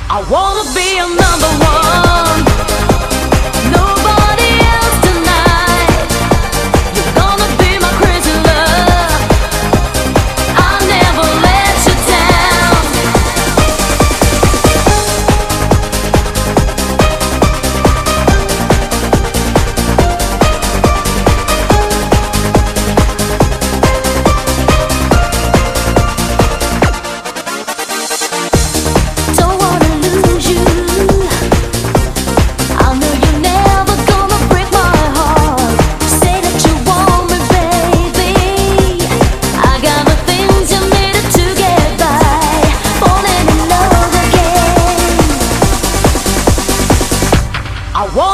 I wanna be your number one. Nobody else tonight. You're gonna be my crazy love. I'll never let you down. Don't wanna lose you. I know you're never gonna break my heart. Say that you want me, baby. I got the things you needed to get by. Falling in love again. I want